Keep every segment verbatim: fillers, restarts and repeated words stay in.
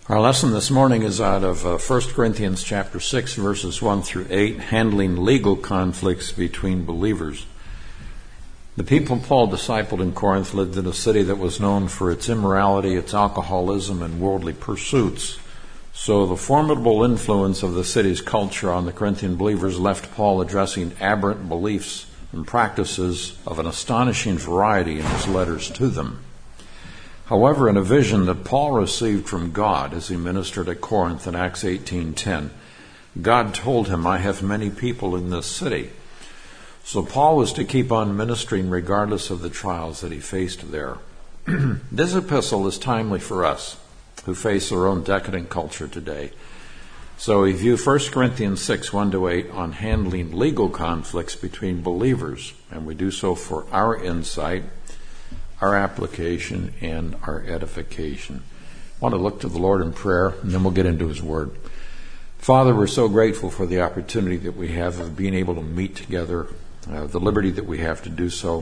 Our lesson this morning is out of uh, First Corinthians chapter six, verses one through eight, handling legal conflicts between believers. The people Paul discipled in Corinth lived in a city that was known for its immorality, its alcoholism, and worldly pursuits. So the formidable influence of the city's culture on the Corinthian believers left Paul addressing aberrant beliefs and practices of an astonishing variety in his letters to them. However, in a vision that Paul received from God as he ministered at Corinth in Acts eighteen ten, God told him, "I have many people in this city." So Paul was to keep on ministering regardless of the trials that he faced there. This epistle is timely for us who face our own decadent culture today. So we view First Corinthians six, one to eight on handling legal conflicts between believers, and we do so for our insight, our application, and our edification. I want to look to the Lord in prayer, and then we'll get into His Word. Father, we're so grateful for the opportunity that we have of being able to meet together, uh, the liberty that we have to do so.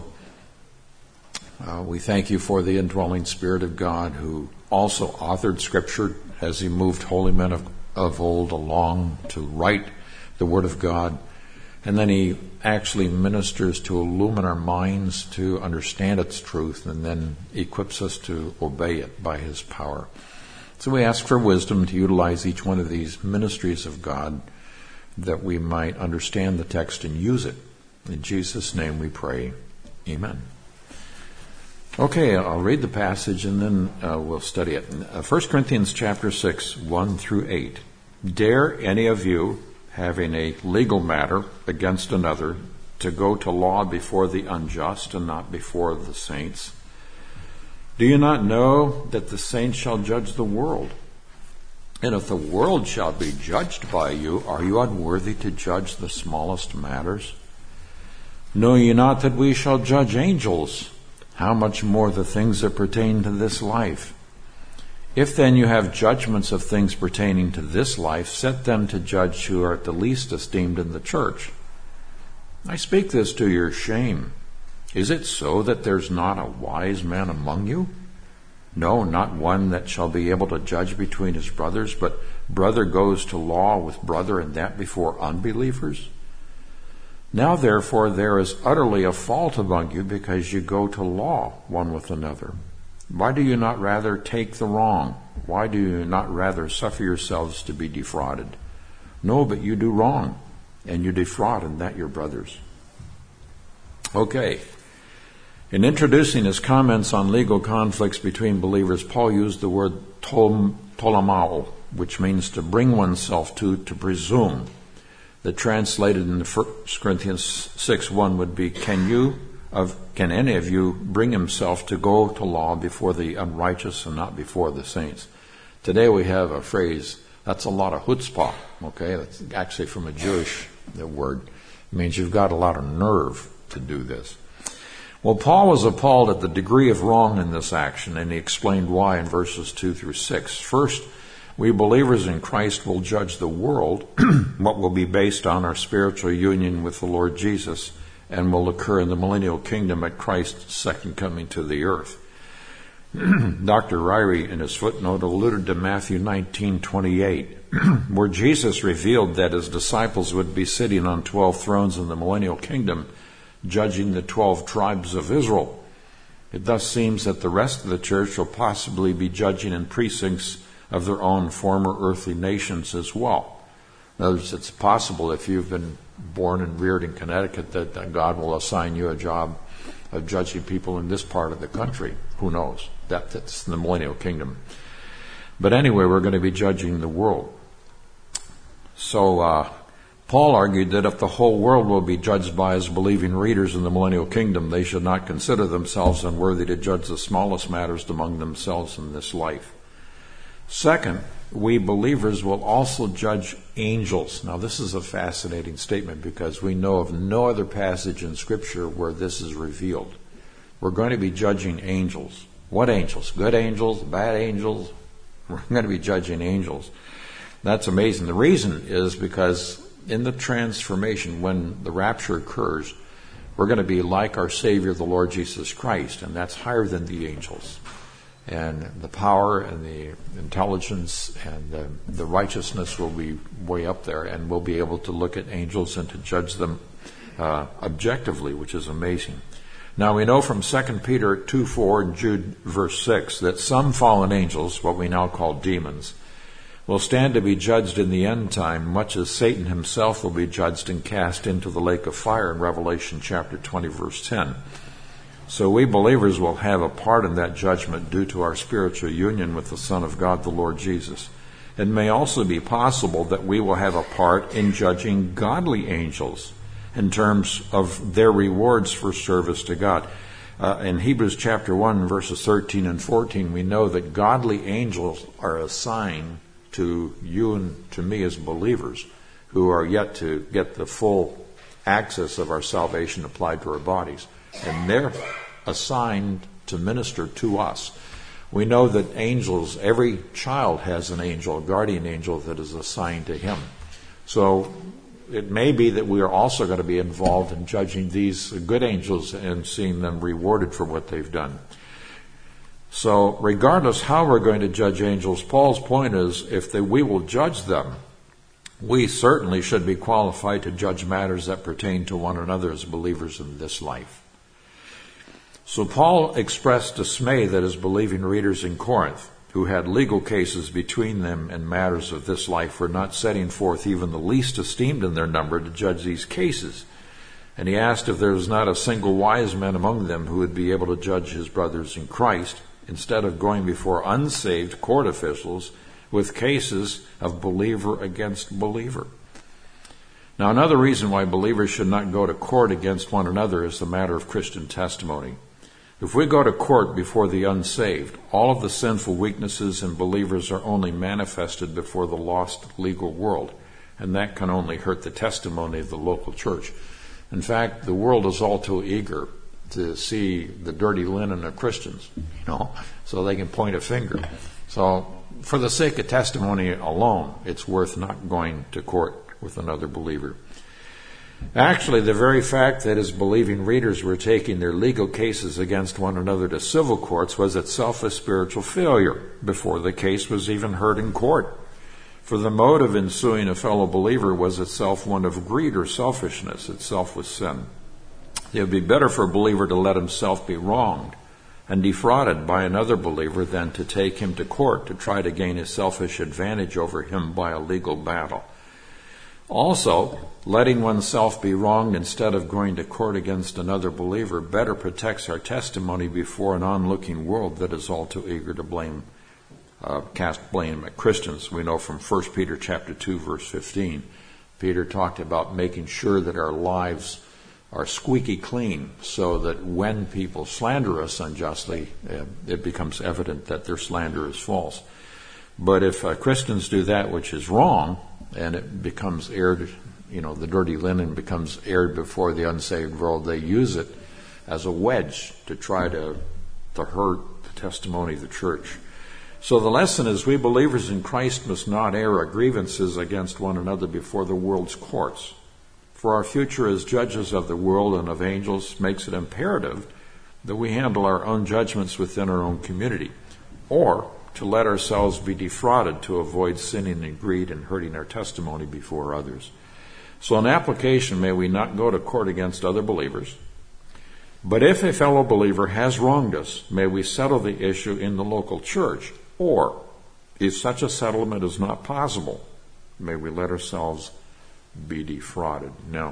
Uh, we thank You for the indwelling Spirit of God, who also authored Scripture as He moved holy men of, of old along to write the Word of God. And then He actually ministers to illumine our minds to understand its truth, and then equips us to obey it by His power. So we ask for wisdom to utilize each one of these ministries of God, that we might understand the text and use it. In Jesus' name we pray. Amen. Okay, I'll read the passage and then uh, we'll study it. Uh, First Corinthians chapter six, one through eight. Dare any of you, having a legal matter against another, to go to law before the unjust and not before the saints? Do you not know that the saints shall judge the world? And if the world shall be judged by you, are you unworthy to judge the smallest matters? Know ye not that we shall judge angels? How much more the things that pertain to this life? If then you have judgments of things pertaining to this life, set them to judge who are the least esteemed in the church. I speak this to your shame. Is it so that there's not a wise man among you? No, not one that shall be able to judge between his brothers, but brother goes to law with brother, and that before unbelievers? Now therefore there is utterly a fault among you, because you go to law one with another. Why do you not rather take the wrong? Why do you not rather suffer yourselves to be defrauded? No, but you do wrong, and you defraud, and that your brothers. Okay. In introducing his comments on legal conflicts between believers, Paul used the word tol- tolemao, which means to bring oneself to, to presume. That translated in First Corinthians six one would be, can you Of, can any of you bring himself to go to law before the unrighteous and not before the saints? Today we have a phrase, that's a lot of chutzpah, okay? That's actually from a Jewish word. It means you've got a lot of nerve to do this. Well, Paul was appalled at the degree of wrong in this action, and he explained why in verses two through six. First, we believers in Christ will judge the world, what will be based on our spiritual union with the Lord Jesus, and will occur in the millennial kingdom at Christ's second coming to the earth. Doctor Ryrie, in his footnote, alluded to Matthew nineteen twenty-eight, where Jesus revealed that his disciples would be sitting on twelve thrones in the millennial kingdom, judging the twelve tribes of Israel. It thus seems that the rest of the church will possibly be judging in precincts of their own former earthly nations as well. In other words, it's possible if you've been born and reared in Connecticut that, that God will assign you a job of judging people in this part of the country. Who knows? That, that's the millennial kingdom. But anyway, we're going to be judging the world. So uh, Paul argued that if the whole world will be judged by his believing readers in the millennial kingdom, they should not consider themselves unworthy to judge the smallest matters among themselves in this life. Second, we believers will also judge angels. Now, this is a fascinating statement because we know of no other passage in Scripture where this is revealed. We're going to be judging angels. What angels? Good angels? Bad angels? We're going to be judging angels. That's amazing. The reason is because in the transformation, when the rapture occurs, we're going to be like our Savior, the Lord Jesus Christ, and that's higher than the angels. and the power and the intelligence and the, the righteousness will be way up there, and we'll be able to look at angels and to judge them uh, objectively, which is amazing. Now we know from Second Peter two four and Jude verse six that some fallen angels, what we now call demons, will stand to be judged in the end time, much as Satan himself will be judged and cast into the lake of fire in Revelation chapter twenty verse ten. So we believers will have a part in that judgment due to our spiritual union with the Son of God, the Lord Jesus. It may also be possible that we will have a part in judging godly angels in terms of their rewards for service to God. Uh, in Hebrews chapter one, verses thirteen and fourteen, we know that godly angels are assigned to you and to me as believers who are yet to get the full access of our salvation applied to our bodies. And they're assigned to minister to us. We know that angels, every child has an angel, a guardian angel that is assigned to him. So it may be that we are also going to be involved in judging these good angels and seeing them rewarded for what they've done. So regardless how we're going to judge angels, Paul's point is if they, we will judge them, we certainly should be qualified to judge matters that pertain to one another as believers in this life. So Paul expressed dismay that his believing readers in Corinth, who had legal cases between them in matters of this life, were not setting forth even the least esteemed in their number to judge these cases. And he asked if there was not a single wise man among them who would be able to judge his brothers in Christ, instead of going before unsaved court officials with cases of believer against believer. Now, another reason why believers should not go to court against one another is the matter of Christian testimony. If we go to court before the unsaved, all of the sinful weaknesses in believers are only manifested before the lost legal world, and that can only hurt the testimony of the local church. In fact, the world is all too eager to see the dirty linen of Christians, you know, so they can point a finger. So for the sake of testimony alone, it's worth not going to court with another believer. Actually, the very fact that his believing readers were taking their legal cases against one another to civil courts was itself a spiritual failure before the case was even heard in court. For the motive in suing a fellow believer was itself one of greed or selfishness. Itself was sin. It would be better for a believer to let himself be wronged and defrauded by another believer than to take him to court to try to gain a selfish advantage over him by a legal battle. Also, letting oneself be wronged instead of going to court against another believer better protects our testimony before an onlooking world that is all too eager to blame, uh, cast blame at Christians. We know from First Peter chapter two, verse fifteen, Peter talked about making sure that our lives are squeaky clean so that when people slander us unjustly, uh, it becomes evident that their slander is false. But if uh, Christians do that which is wrong, and it becomes aired, you know, the dirty linen becomes aired before the unsaved world, they use it as a wedge to try to, to hurt the testimony of the church. So the lesson is we believers in Christ must not air our grievances against one another before the world's courts. For our future as judges of the world and of angels makes it imperative that we handle our own judgments within our own community, or to let ourselves be defrauded to avoid sinning in greed and hurting our testimony before others. So in application, may we not go to court against other believers. But if a fellow believer has wronged us, may we settle the issue in the local church. Or, if such a settlement is not possible, may we let ourselves be defrauded. Now,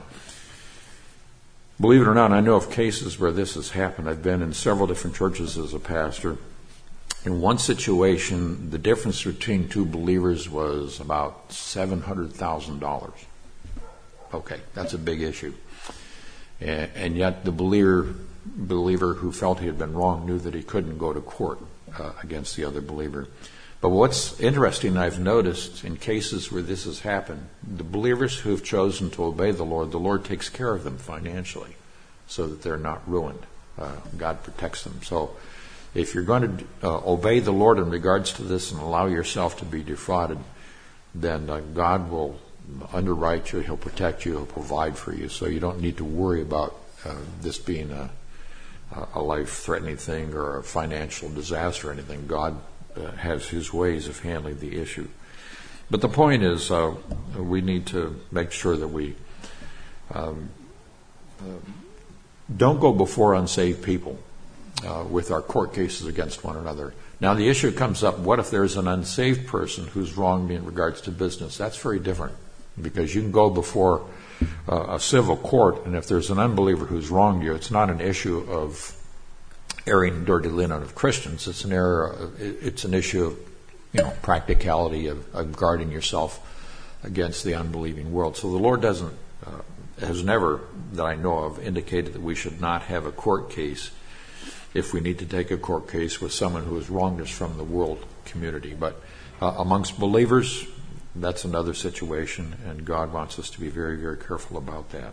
believe it or not, I know of cases where this has happened. I've been in several different churches as a pastor. In one situation, the difference between two believers was about seven hundred thousand dollars. Okay, that's a big issue. And, and yet the believer, believer who felt he had been wrong knew that he couldn't go to court uh, against the other believer. But what's interesting, I've noticed in cases where this has happened, the believers who have chosen to obey the Lord, the Lord takes care of them financially so that they're not ruined. Uh, God protects them. So if you're going to uh, obey the Lord in regards to this and allow yourself to be defrauded, then uh, God will underwrite you, He'll protect you, He'll provide for you, so you don't need to worry about uh, this being a, a life-threatening thing or a financial disaster or anything. God uh, has His ways of handling the issue. But the point is, uh, we need to make sure that we um, uh, don't go before unsaved people uh, with our court cases against one another. Now, the issue comes up, what if there's an unsaved person who's wronged me in regards to business? That's very different, because you can go before uh, a civil court, and if there's an unbeliever who's wronged you, it's not an issue of airing dirty linen of Christians. It's an error. It's an issue of, you know, practicality of, of guarding yourself against the unbelieving world. So the Lord doesn't, uh, has never, that I know of, indicated that we should not have a court case if we need to take a court case with someone who has wronged us from the world community. But uh, amongst believers, that's another situation, and God wants us to be very, very careful about that.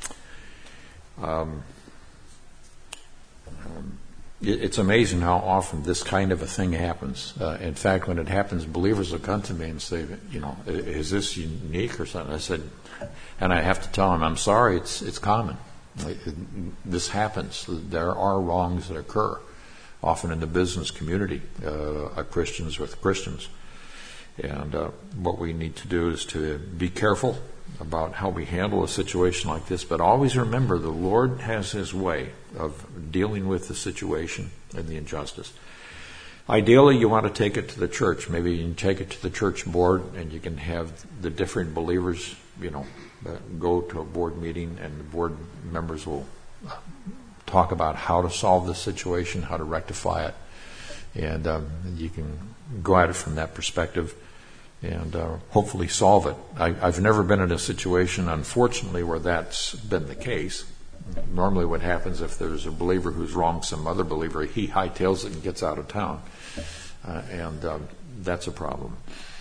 Um, um, it, it's amazing how often this kind of a thing happens. Uh, in fact, when it happens, believers will come to me and say, you know, is this unique or something? I said, and I have to tell them, I'm sorry, it's it's common. This happens. There are wrongs that occur, often in the business community, uh, Christians with Christians. And uh, what we need to do is to be careful about how we handle a situation like this, but always remember the Lord has His way of dealing with the situation and the injustice. Ideally, you want to take it to the church. Maybe you can take it to the church board, and you can have the different believers, you know, uh, go to a board meeting, and the board members will talk about how to solve the situation, how to rectify it, and um, you can go at it from that perspective and uh, hopefully solve it. I, I've never been in a situation, unfortunately, where that's been the case. Normally what happens, if there's a believer who's wronged some other believer, he hightails it and gets out of town. Uh, and um, that's a problem.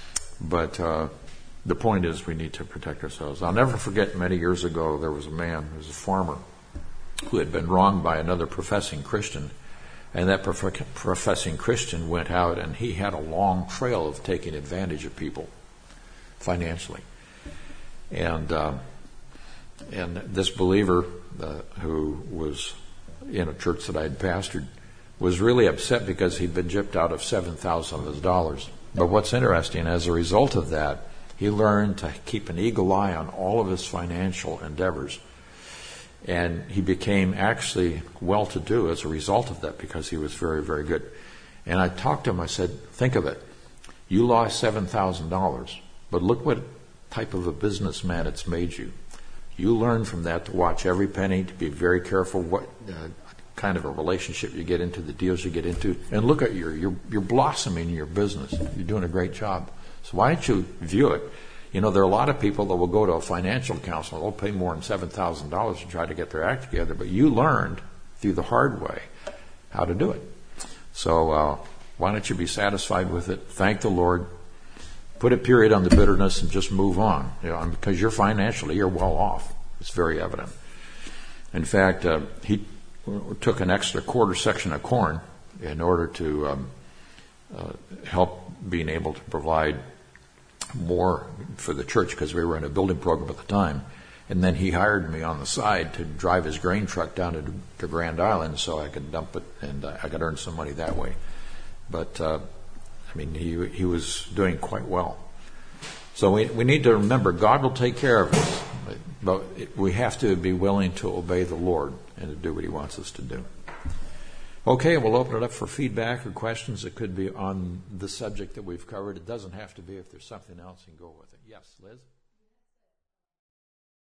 But uh, the point is we need to protect ourselves. I'll never forget, many years ago, there was a man who was a farmer who had been wronged by another professing Christian. And that prof- professing Christian went out, and he had a long trail of taking advantage of people financially. And uh, and this believer uh, who was in a church that I had pastored was really upset because he'd been gypped out of seven thousand of his dollars. But what's interesting, as a result of that, he learned to keep an eagle eye on all of his financial endeavors. And he became actually well-to-do as a result of that, because he was very, very good. And I talked to him, I said, think of it. You lost seven thousand dollars, but look what type of a businessman it's made you. You learn from that to watch every penny, to be very careful what uh, kind of a relationship you get into, the deals you get into. And look at your, you're, you're blossoming in your business. You're doing a great job. So why don't you view it? You know, there are a lot of people that will go to a financial counselor. They'll pay more than seven thousand dollars to try to get their act together. But you learned through the hard way how to do it. So uh, why don't you be satisfied with it? Thank the Lord. Put a period on the bitterness and just move on. You know, because you're financially, you're well off. It's very evident. In fact, uh, he took an extra quarter section of corn in order to um, uh, help being able to provide more for the church, because we were in a building program at the time. And then he hired me on the side to drive his grain truck down to, to Grand Island so I could dump it, and uh, I could earn some money that way. But uh, I mean, he he was doing quite well. So we we need to remember God will take care of us, but it, we have to be willing to obey the Lord and to do what He wants us to do. Okay, we'll open it up for feedback or questions. It could be on the subject that we've covered. It doesn't have to be. If there's something else, you can go with it. Yes, Liz?